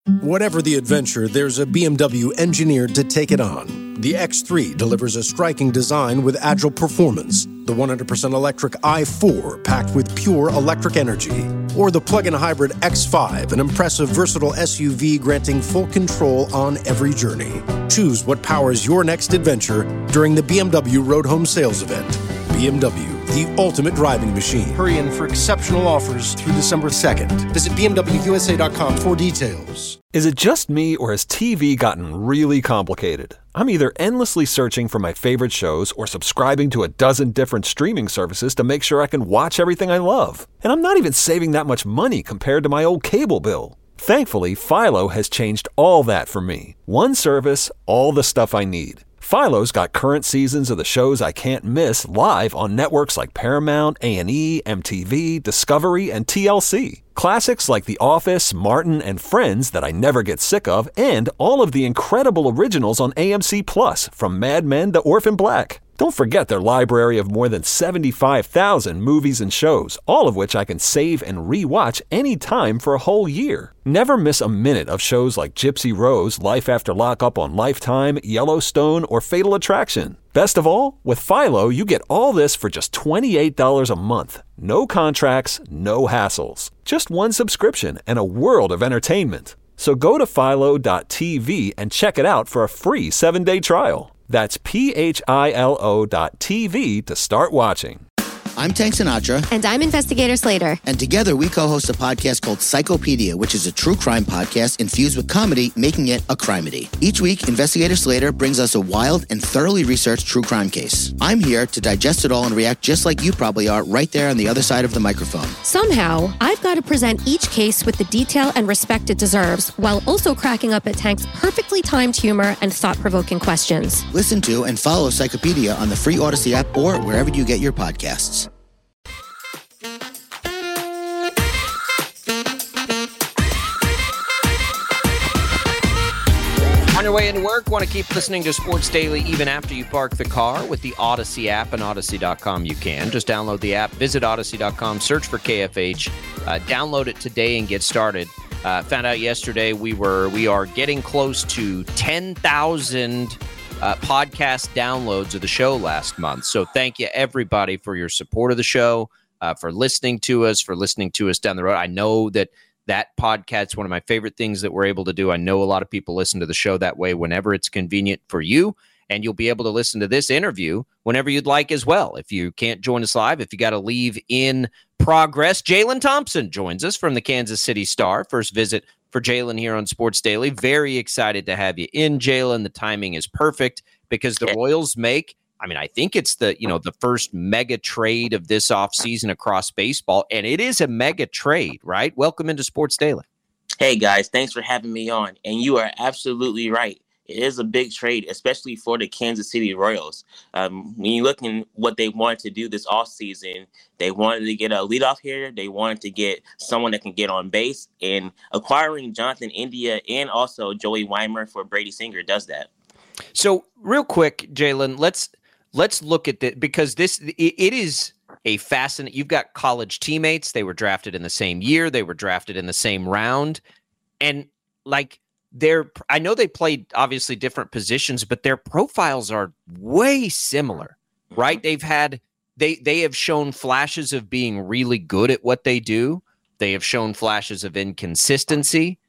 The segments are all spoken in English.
Whatever the adventure, there's a BMW engineered to take it on. The X3 delivers a striking design with agile performance. The 100% electric i4 packed with pure electric energy. Or the plug-in hybrid X5, an impressive versatile SUV granting full control on every journey. Choose what powers your next adventure during the BMW Road Home Sales Event. BMW, the ultimate driving machine. Hurry in for exceptional offers through December 2nd. Visit BMWUSA.com for details. Is it just me, or has TV gotten really complicated? I'm either endlessly searching for my favorite shows or subscribing to a dozen different streaming services to make sure I can watch everything I love. And I'm not even saving that much money compared to my old cable bill. Thankfully, Philo has changed all that for me. One service, all the stuff I need. Philo's got current seasons of the shows I can't miss live on networks like Paramount, A&E, MTV, Discovery, and TLC. Classics like The Office, Martin, and Friends that I never get sick of, and all of the incredible originals on AMC+, from Mad Men to Orphan Black. Don't forget their library of more than 75,000 movies and shows, all of which I can save and re-watch anytime for a whole year. Never miss a minute of shows like Gypsy Rose, Life After Lockup on Lifetime, Yellowstone, or Fatal Attraction. Best of all, with Philo, you get all this for just $28 a month. No contracts, no hassles. Just one subscription and a world of entertainment. So go to philo.tv and check it out for a free 7-day trial. That's philo.tv to start watching. I'm Tank Sinatra. And I'm Investigator Slater. And together we co-host a podcast called Psychopedia, which is a true crime podcast infused with comedy, making it a crimedy. Each week, Investigator Slater brings us a wild and thoroughly researched true crime case. I'm here to digest it all and react just like you probably are right there on the other side of the microphone. Somehow, I've got to present each case with the detail and respect it deserves, while also cracking up at Tank's perfectly timed humor and thought-provoking questions. Listen to and follow Psychopedia on the free Odyssey app or wherever you get your podcasts. On your way into work, want to keep listening to Sports Daily even after you park the car with the Odyssey app and Odyssey.com you can. Just download the app, visit Odyssey.com, search for KFH, download it today and get started. Found out yesterday we are getting close to 10,000 podcast downloads of the show last month. So thank you everybody for your support of the show, for listening to us down the road. I know that podcast is one of my favorite things that we're able to do. I know a lot of people listen to the show that way whenever it's convenient for you, and you'll be able to listen to this interview whenever you'd like as well. If you can't join us live, if you got to leave in progress, Jalen Thompson joins us from the Kansas City Star. First visit for Jalen here on Sports Daily. Very excited to have you in, Jalen. The timing is perfect because the Royals make, I think it's the first mega trade of this offseason across baseball, and it is a mega trade, right? Welcome into Sports Daily. Hey, guys, thanks for having me on. And you are absolutely right. It is a big trade, especially for the Kansas City Royals. When you look at what they wanted to do this offseason, they wanted to get a leadoff hitter. They wanted to get someone that can get on base. And acquiring Jonathan India and also Joey Weimer for Brady Singer does that. So real quick, Jalen, let's look at that, because it is a fascinating. You've got college teammates. They were drafted in the same year. They were drafted in the same round. And I know they played obviously different positions, but their profiles are way similar, right? They have shown flashes of being really good at what they do. They have shown flashes of inconsistency.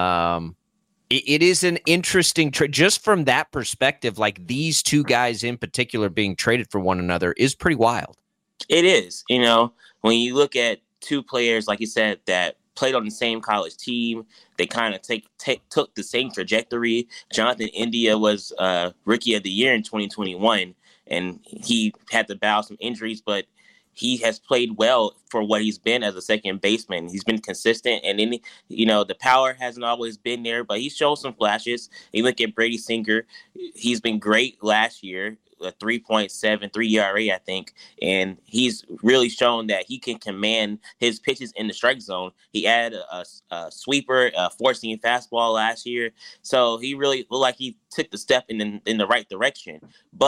It is an interesting trade just from that perspective. Like, these two guys in particular being traded for one another is pretty wild. It is. When you look at two players, like you said, that played on the same college team, they kind of took the same trajectory. Jonathan India was Rookie of the Year in 2021, and he had to battle some injuries, but he has played well for what he's been as a second baseman. He's been consistent, and then, the power hasn't always been there, but he's shown some flashes. You look at Brady Singer, he's been great last year, a 3.73 ERA, I think, and he's really shown that he can command his pitches in the strike zone. He added a sweeper, a 4-seam fastball last year, so he really looked like he took the step in the right direction. But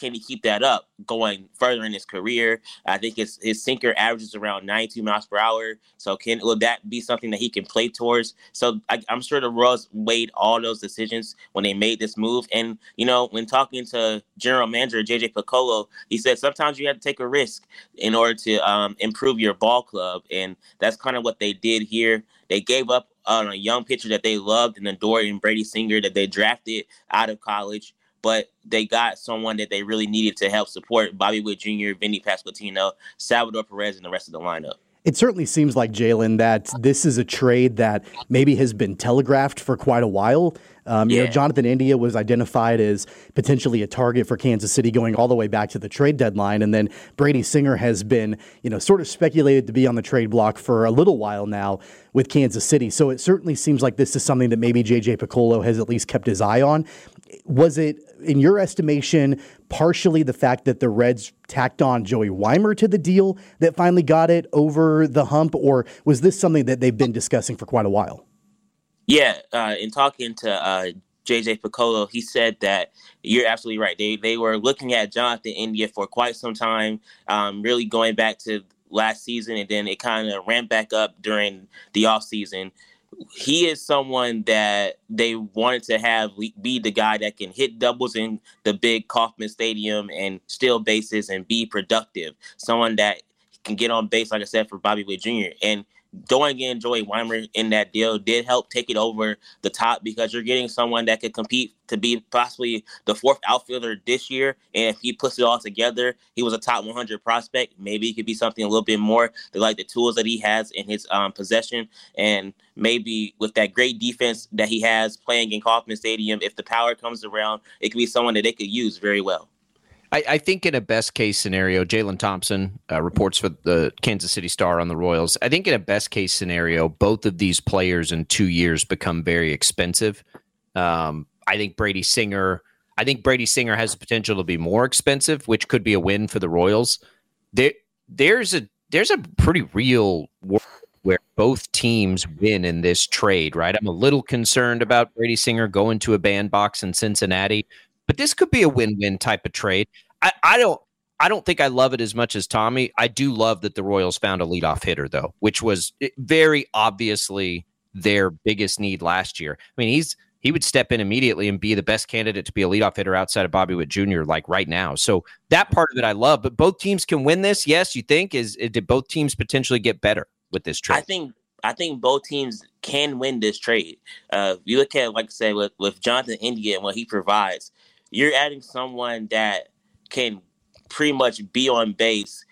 can he keep that up going further in his career? I think his sinker averages around 92 miles per hour. So will that be something that he can play towards? So I'm sure the Royals weighed all those decisions when they made this move. And, when talking to general manager JJ Picollo, he said sometimes you have to take a risk in order to improve your ball club. And that's kind of what they did here. They gave up on a young pitcher that they loved and adored in Brady Singer that they drafted out of college. But they got someone that they really needed to help support Bobby Witt Jr., Vinny Pasquantino, Salvador Perez, and the rest of the lineup. It certainly seems like, Jalen, that this is a trade that maybe has been telegraphed for quite a while. Jonathan India was identified as potentially a target for Kansas City going all the way back to the trade deadline. And then Brady Singer has been, sort of speculated to be on the trade block for a little while now with Kansas City. So it certainly seems like this is something that maybe JJ Picollo has at least kept his eye on. Was it, in your estimation, partially the fact that the Reds tacked on Joey Weimer to the deal that finally got it over the hump, or was this something that they've been discussing for quite a while? Yeah, in talking to JJ Picollo, he said that you're absolutely right. They were looking at Jonathan India for quite some time, really going back to last season, and then it kind of ramped back up during the offseason. He is someone that they wanted to have be the guy that can hit doubles in the big Kauffman Stadium and steal bases and be productive. Someone that can get on base, like I said, for Bobby Witt Jr. And throwing in Joey Weimer in that deal did help take it over the top because you're getting someone that could compete to be possibly the fourth outfielder this year. And if he puts it all together, he was a top 100 prospect. Maybe it could be something a little bit more. They like the tools that he has in his possession. And maybe with that great defense that he has playing in Kauffman Stadium, if the power comes around, it could be someone that they could use very well. I think in a best case scenario, Jalen Thompson reports for the Kansas City Star on the Royals. I think in a best case scenario, both of these players in 2 years become very expensive. I think Brady Singer has the potential to be more expensive, which could be a win for the Royals. There's a pretty real world where both teams win in this trade, right? I'm a little concerned about Brady Singer going to a bandbox in Cincinnati. But this could be a win-win type of trade. I don't think I love it as much as Tommy. I do love that the Royals found a leadoff hitter, though, which was very obviously their biggest need last year. I mean, he would step in immediately and be the best candidate to be a leadoff hitter outside of Bobby Witt Jr. like right now. So that part of it I love. But both teams can win this. Yes, you think? Did both teams potentially get better with this trade? I think both teams can win this trade. You look at, like I said, with Jonathan India and what he provides. You're adding someone that can pretty much be on base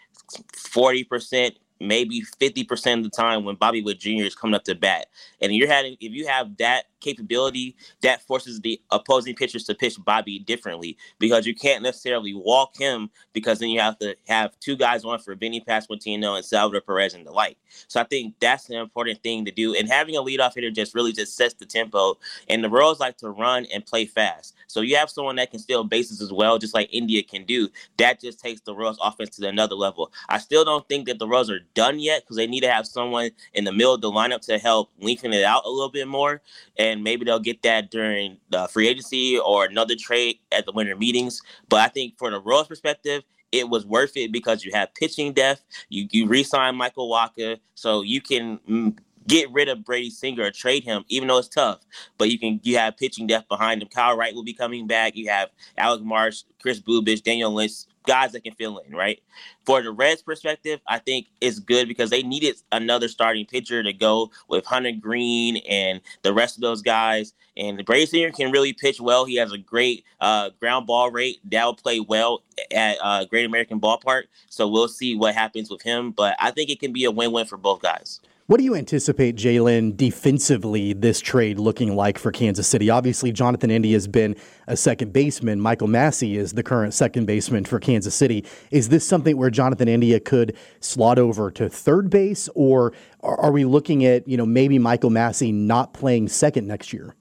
40%, maybe 50% of the time when Bobby Witt Jr. is coming up to bat. And if you have that capability, that forces the opposing pitchers to pitch Bobby differently because you can't necessarily walk him because then you have to have two guys on for Vinny Pasquantino and Salvador Perez and the like. So I think that's an important thing to do. And having a leadoff hitter just sets the tempo. And the Royals like to run and play fast. So you have someone that can steal bases as well, just like India can do. That just takes the Royals offense to another level. I still don't think that the Royals are done yet because they need to have someone in the middle of the lineup to help lengthen it out a little bit more. And maybe they'll get that during the free agency or another trade at the winter meetings. But I think for the Royals perspective, it was worth it because you have pitching depth. You re-sign Michael Wacha, so you can get rid of Brady Singer or trade him, even though it's tough. But you have pitching depth behind him. Kyle Wright will be coming back. You have Alec Marsh, Chris Bubich, Daniel Lynch, guys that can fill in, right? For the Reds' perspective, I think it's good because they needed another starting pitcher to go with Hunter Green and the rest of those guys. And Brady Singer can really pitch well. He has a great ground ball rate. That'll play well at Great American Ballpark. So we'll see what happens with him. But I think it can be a win-win for both guys. What do you anticipate, Jalen, defensively this trade looking like for Kansas City? Obviously, Jonathan India has been a second baseman. Michael Massey is the current second baseman for Kansas City. Is this something where Jonathan India could slot over to third base, or are we looking at, maybe Michael Massey not playing second next year?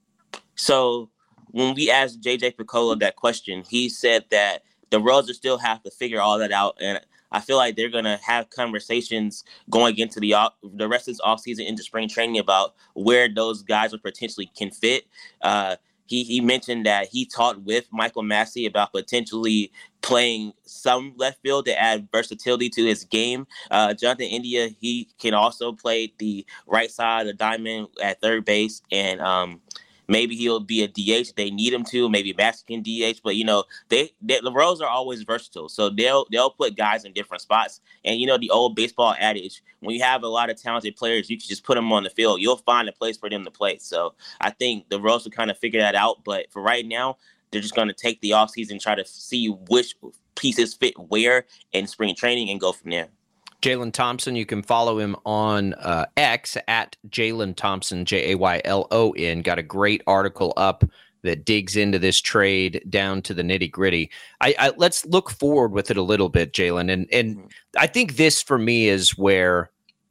So when we asked JJ Picollo that question, he said that the Royals still have to figure all that out, and I feel like they're going to have conversations going into the rest of this offseason into spring training about where those guys would potentially can fit. he mentioned that he talked with Michael Massey about potentially playing some left field to add versatility to his game. Jonathan India, he can also play the right side of the diamond at third base, and maybe he'll be a DH. They need him to. Maybe Massey can DH, but the Royals are always versatile, so they'll put guys in different spots. And the old baseball adage: when you have a lot of talented players, you can just put them on the field. You'll find a place for them to play. So I think the Royals will kind of figure that out. But for right now, they're just going to take the offseason and try to see which pieces fit where in spring training and go from there. Jalen Thompson, you can follow him on X at Jalen Thompson, Jaylon. Got a great article up that digs into this trade down to the nitty gritty. Let's look forward with it a little bit, Jalen. And I think this for me is where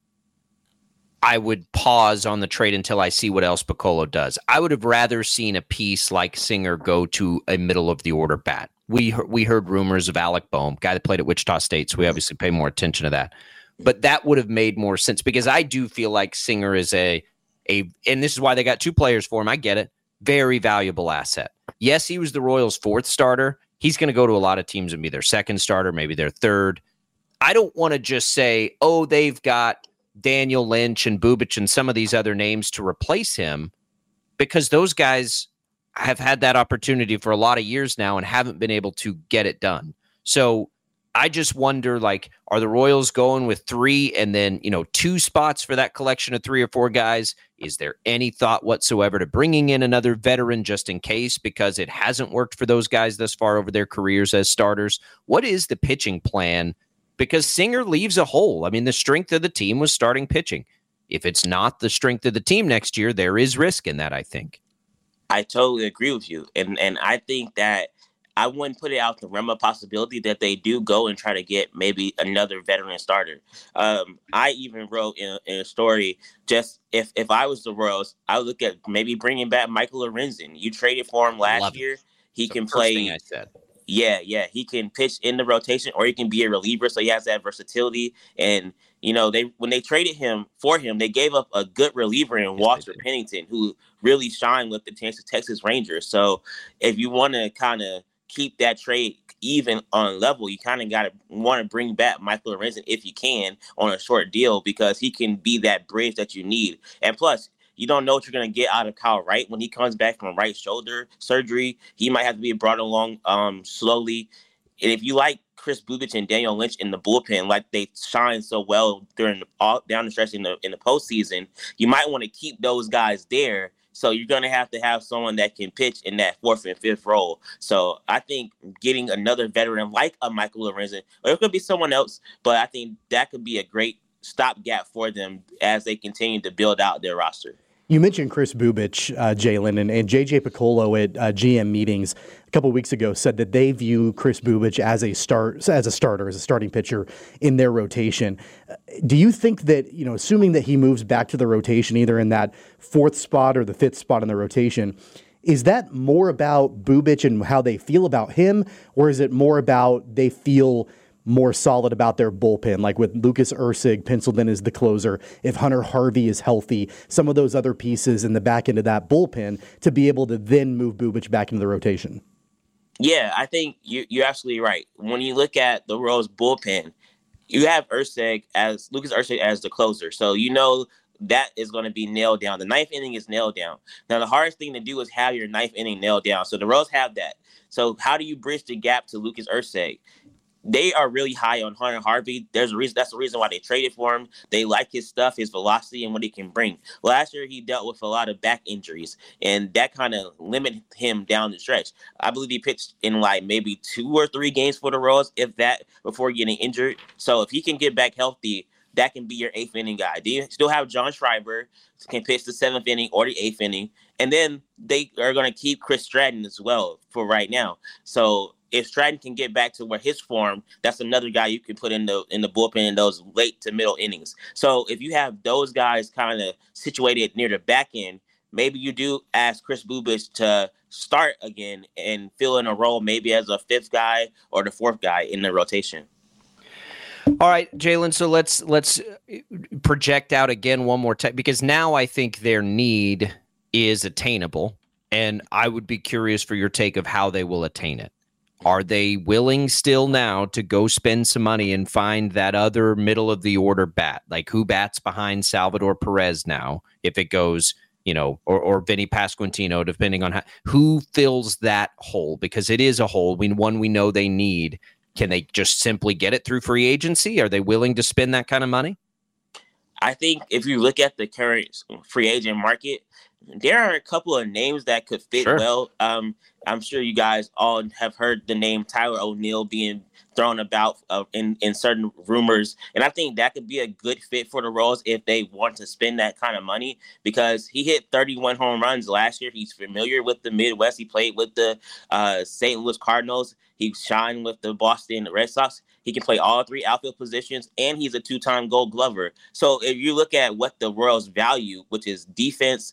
I would pause on the trade until I see what else Picollo does. I would have rather seen a piece like Singer go to a middle of the order bat. We heard rumors of Alec Boehm, guy that played at Wichita State, so we obviously pay more attention to that. But that would have made more sense because I do feel like Singer is and this is why they got two players for him. I get it. Very valuable asset. Yes, he was the Royals' fourth starter. He's going to go to a lot of teams and be their second starter, maybe their third. I don't want to just say, oh, they've got Daniel Lynch and Bubic and some of these other names to replace him, because those guys have had that opportunity for a lot of years now and haven't been able to get it done. So I just wonder, are the Royals going with 3 and then, 2 spots for that collection of 3 or 4 guys? Is there any thought whatsoever to bringing in another veteran just in case, because it hasn't worked for those guys thus far over their careers as starters? What is the pitching plan? Because Singer leaves a hole. I mean, the strength of the team was starting pitching. If it's not the strength of the team next year, there is risk in that, I think. I totally agree with you. And I think that I wouldn't put it out the realm of possibility that they do go and try to get maybe another veteran starter. I even wrote in a story, just if I was the Royals, I would look at maybe bringing back Michael Lorenzen. You traded for him last year. He can play. Thing I said. Yeah. He can pitch in the rotation, or he can be a reliever, so he has that versatility. And when they traded him for him, they gave up a good reliever in Walter Pennington, who really shined with the Texas Rangers. So if you want to kind of keep that trade even on level, you kind of want to bring back Michael Lorenzen if you can on a short deal, because he can be that bridge that you need. And plus, you don't know what you're going to get out of Kyle Wright when he comes back from right shoulder surgery. He might have to be brought along slowly. And if you like Chris Bubic and Daniel Lynch in the bullpen, like they shine so well down the stretch in the postseason, you might want to keep those guys there. So you're going to have someone that can pitch in that 4th and 5th role. So I think getting another veteran like a Michael Lorenzen, or it could be someone else, but I think that could be a great stopgap for them as they continue to build out their roster. You mentioned Chris Bubic, Jalen, and J.J. Picollo at GM meetings a couple of weeks ago said that they view Chris Bubic as a starter, as a starting pitcher in their rotation. Do you think that, assuming that he moves back to the rotation, either in that 4th spot or the 5th spot in the rotation, is that more about Bubic and how they feel about him, or is it more about they feel more solid about their bullpen, like with Lucas Erceg penciled in as the closer, if Hunter Harvey is healthy, some of those other pieces in the back end of that bullpen to be able to then move Bubic back into the rotation? Yeah, I think you're absolutely right. When you look at the Royals bullpen, you have Lucas Erceg as the closer. So that is going to be nailed down. The 9th inning is nailed down. Now, the hardest thing to do is have your 9th inning nailed down. So the Royals have that. So how do you bridge the gap to Lucas Erceg? They are really high on Hunter Harvey. There's a reason. That's the reason why they traded for him. They like his stuff, his velocity, and what he can bring. Last year, he dealt with a lot of back injuries, and that kind of limited him down the stretch. I believe he pitched in maybe 2 or 3 games for the Royals, if that, before getting injured. So if he can get back healthy, that can be your 8th inning guy. Do you still have John Schreiber, can pitch the 7th inning or the 8th inning? And then they are going to keep Chris Stratton as well for right now. So if Stratton can get back to where his form, that's another guy you can put in the bullpen in those late to middle innings. So if you have those guys kind of situated near the back end, maybe you do ask Chris Bubic to start again and fill in a role maybe as a 5th guy or the 4th guy in the rotation. All right, Jalen, so let's project out again one more time, because now I think their need is attainable. And I would be curious for your take of how they will attain it. Are they willing still now to go spend some money and find that other middle of the order bat? Like who bats behind Salvador Perez now, if it goes, or Vinny Pasquantino, depending on who fills that hole, because it is a hole. One we know they need. Can they just simply get it through free agency? Are they willing to spend that kind of money? I think if you look at the current free agent market, there are a couple of names that could fit well. I'm sure you guys all have heard the name Tyler O'Neill being thrown about in certain rumors. And I think that could be a good fit for the Royals if they want to spend that kind of money, because he hit 31 home runs last year. He's familiar with the Midwest. He played with the St. Louis Cardinals. He shined with the Boston Red Sox. He can play all three outfield positions, and he's a 2-time Gold Glover. So if you look at what the Royals value, which is defensive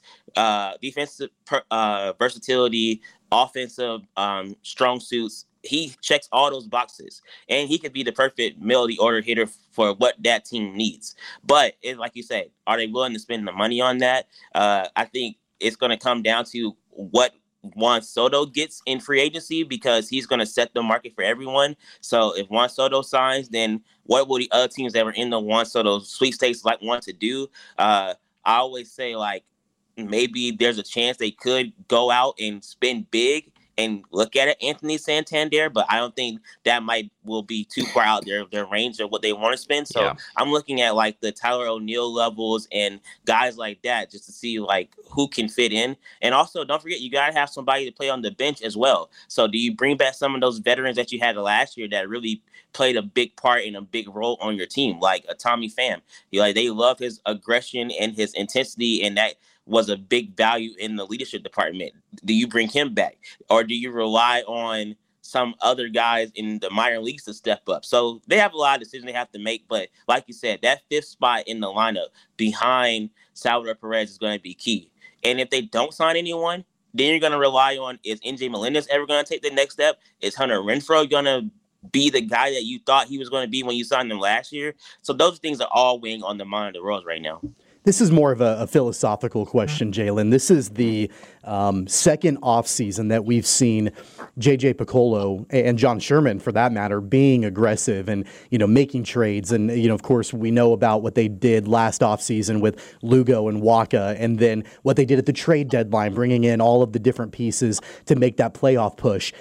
versatility, offensive strong suits, he checks all those boxes, and he could be the perfect middle of the order hitter for what that team needs. But like you said, are they willing to spend the money on that? I think it's going to come down to what Juan Soto gets in free agency, because he's going to set the market for everyone. So if Juan Soto signs, then what will the other teams that were in the Juan Soto sweepstakes want to do? I always say, maybe there's a chance they could go out and spend big and look at it, Anthony Santander, but I don't think that will be too far out their range of what they want to spend. So I'm looking at the Tyler O'Neill levels and guys like that, just to see who can fit in. And also, don't forget, you got to have somebody to play on the bench as well. So do you bring back some of those veterans that you had last year that really played a big part and a big role on your team, like a Tommy Pham? They love his aggression and his intensity, and that was a big value in the leadership department. Do you bring him back, or do you rely on some other guys in the minor leagues to step up? So they have a lot of decisions they have to make. But like you said, that fifth spot in the lineup behind Salvador Perez is going to be key. And if they don't sign anyone, then you're going to rely on, is NJ Melendez ever going to take the next step? Is Hunter Renfroe going to be the guy that you thought he was going to be when you signed him last year? So those things are all weighing on the mind of the Royals right now. This is more of a philosophical question, Jalen. This is the second offseason that we've seen J.J. Picollo and John Sherman, for that matter, being aggressive and, making trades. And, of course, we know about what they did last offseason with Lugo and Waka, and then what they did at the trade deadline, bringing in all of the different pieces to make that playoff push.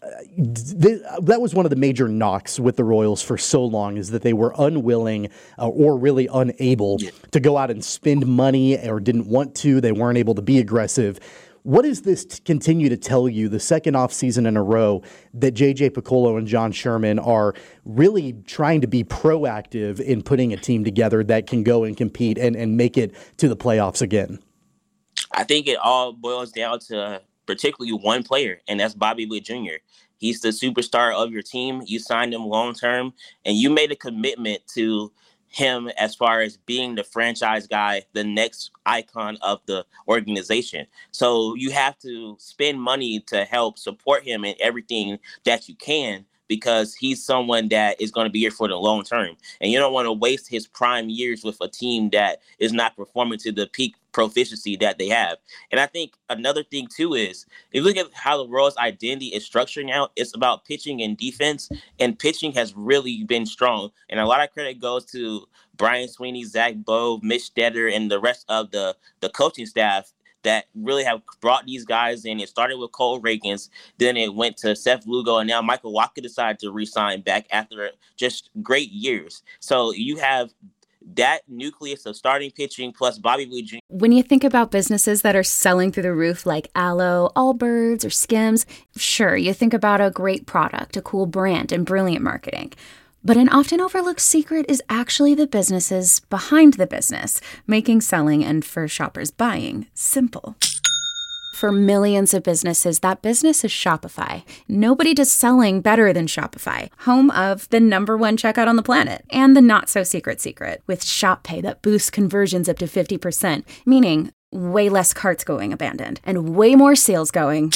That was one of the major knocks with the Royals for so long, is that they were unwilling or really unable to go out and spend money, or didn't want to. They weren't able to be aggressive. What does this continue to tell you, the second offseason in a row, that J.J. Picollo and John Sherman are really trying to be proactive in putting a team together that can go and compete and make it to the playoffs again? I think it all boils down to particularly one player, and that's Bobby Witt Jr. He's the superstar of your team. You signed him long-term, and you made a commitment to him as far as being the franchise guy, the next icon of the organization. So you have to spend money to help support him in everything that you can, because he's someone that is going to be here for the long term. And you don't want to waste his prime years with a team that is not performing to the peak proficiency that they have. And I think another thing too is, if you look at how the Royals' identity is structuring out, it's about pitching and defense, and pitching has really been strong. And a lot of credit goes to Brian Sweeney, Zach Bove, Mitch Stetter, and the rest of the coaching staff that really have brought these guys in. It started with Cole Reagans, then it went to Seth Lugo, and now Michael Wacha decided to re-sign back after just great years. So you have that nucleus of starting pitching plus Bobby Witt Jr. When you think about businesses that are selling through the roof like Aloe, Allbirds, or Skims, sure, you think about a great product, a cool brand, and brilliant marketing. But an often overlooked secret is actually the businesses behind the business, making selling and, for shoppers, buying simple. For millions of businesses, that business is Shopify. Nobody does selling better than Shopify, home of the #1 checkout on the planet, and the not-so-secret secret, with Shop Pay that boosts conversions up to 50%, meaning way less carts going abandoned, and way more sales going.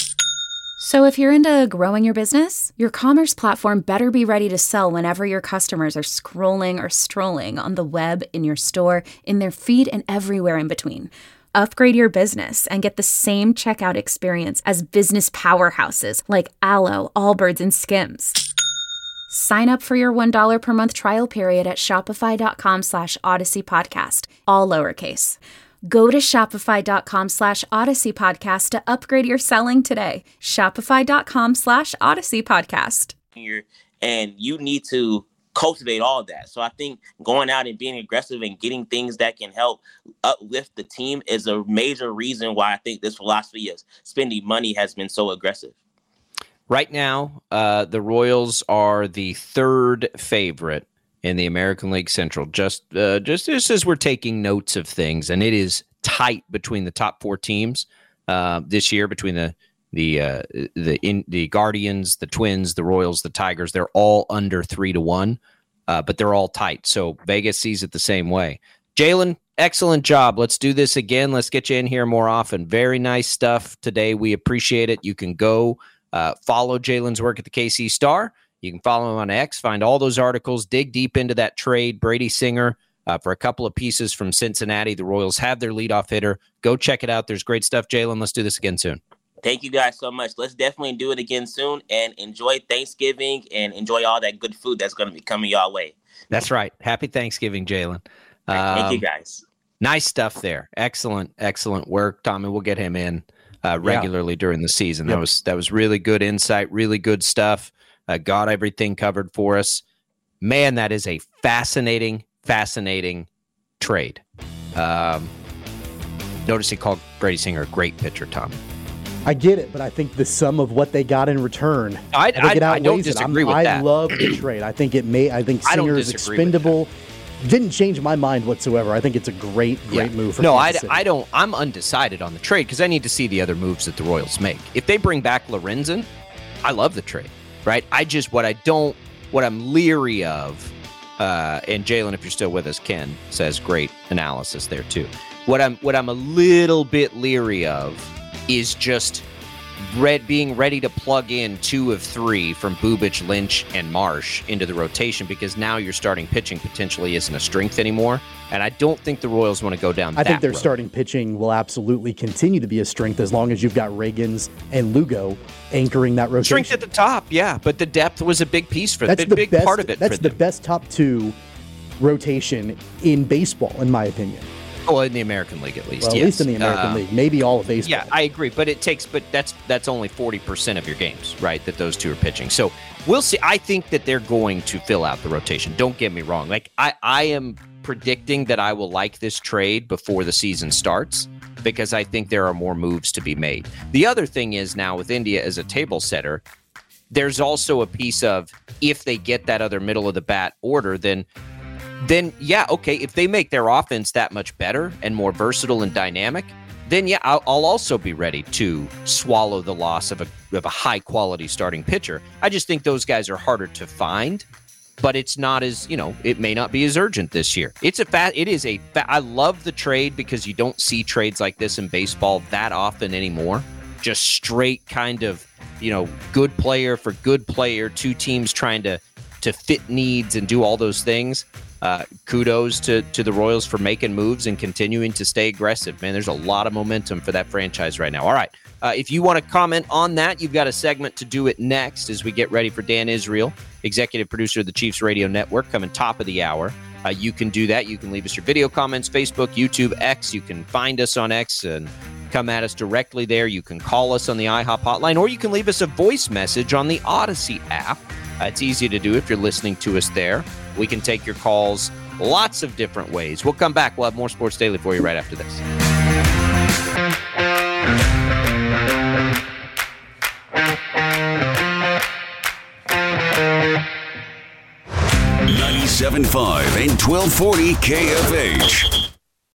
So if you're into growing your business, your commerce platform better be ready to sell whenever your customers are scrolling or strolling on the web, in your store, in their feed, and everywhere in between. Upgrade your business and get the same checkout experience as business powerhouses like Alo, Allbirds, and Skims. Sign up for your $1 per month trial period at shopify.com/Odyssey Podcast, all lowercase. Go to shopify.com/Odyssey Podcast to upgrade your selling today. Shopify.com/Odyssey Podcast. And you need to cultivate all that. So I think going out and being aggressive and getting things that can help uplift the team is a major reason why I think this philosophy of spending money has been so aggressive. Right now, the Royals are the third favorite in the American League Central. Just as we're taking notes of things, and it is tight between the top four teams this year, between the Guardians, the Twins, the Royals, the Tigers. They're all under 3-1, but they're all tight. So Vegas sees it the same way. Jalen, excellent job. Let's do this again. Let's get you in here more often. Very nice stuff today. We appreciate it. You can go follow Jalen's work at the KC Star. You can follow him on X, find all those articles, dig deep into that trade. Brady Singer for a couple of pieces from Cincinnati. The Royals have their leadoff hitter. Go check it out. There's great stuff. Jalen, let's do this again soon. Thank you guys so much. Let's definitely do it again soon, and enjoy Thanksgiving and enjoy all that good food that's going to be coming your way. That's right. Happy Thanksgiving, Jalen. Thank you guys. Nice stuff there. Excellent work, Tommy. We'll get him in regularly during the season. Yep. That was really good insight, really good stuff. Got everything covered for us. Man, that is a fascinating trade. Notice he called Brady Singer a great pitcher, Tommy. I get it, but I think the sum of what they got in return, I don't disagree with that. I love the trade. I think Singer is expendable. Didn't change my mind whatsoever. I think it's a great move for Kansas City. I'm undecided on the trade because I need to see the other moves that the Royals make. If they bring back Lorenzen, I love the trade, right? What I'm leery of, and Jalen, if you're still with us, Ken says great analysis there too. What I'm a little bit leery of is just being ready to plug in 2 of 3 from Bubic, Lynch, and Marsh into the rotation, because now your starting pitching potentially isn't a strength anymore. And I don't think the Royals want to go down that road. I think their starting pitching will absolutely continue to be a strength as long as you've got Reagans and Lugo anchoring that rotation. Strength at the top, yeah, but the depth was a big piece for them. Part of it. That's the best top 2 rotation in baseball, in my opinion. Well, in the American League, at least. Well, at least in the American League, maybe all of baseball. Yeah, I agree, but that's only 40% of your games, right? That those two are pitching. So we'll see. I think that they're going to fill out the rotation. Don't get me wrong. Like I am predicting that I will like this trade before the season starts, because I think there are more moves to be made. The other thing is now with India as a table setter, there's also a piece of, if they get that other middle of the bat order, then yeah, okay, if they make their offense that much better and more versatile and dynamic, then yeah, I'll also be ready to swallow the loss of a high-quality starting pitcher. I just think those guys are harder to find, but it's not as, it may not be as urgent this year. I love the trade because you don't see trades like this in baseball that often anymore. Just straight kind of, good player for good player, 2 teams trying to fit needs and do all those things. Kudos to the Royals for making moves and continuing to stay aggressive. Man, there's a lot of momentum for that franchise right now. All right. If you want to comment on that, you've got a segment to do it next as we get ready for Dan Israel, executive producer of the Chiefs Radio Network, coming top of the hour. You can do that. You can leave us your video comments, Facebook, YouTube, X. You can find us on X and come at us directly there. You can call us on the IHOP hotline, or you can leave us a voice message on the Odyssey app. It's easy to do if you're listening to us there. We can take your calls lots of different ways. We'll come back. We'll have more Sports Daily for you right after this. 97.5 and 1240 KFH.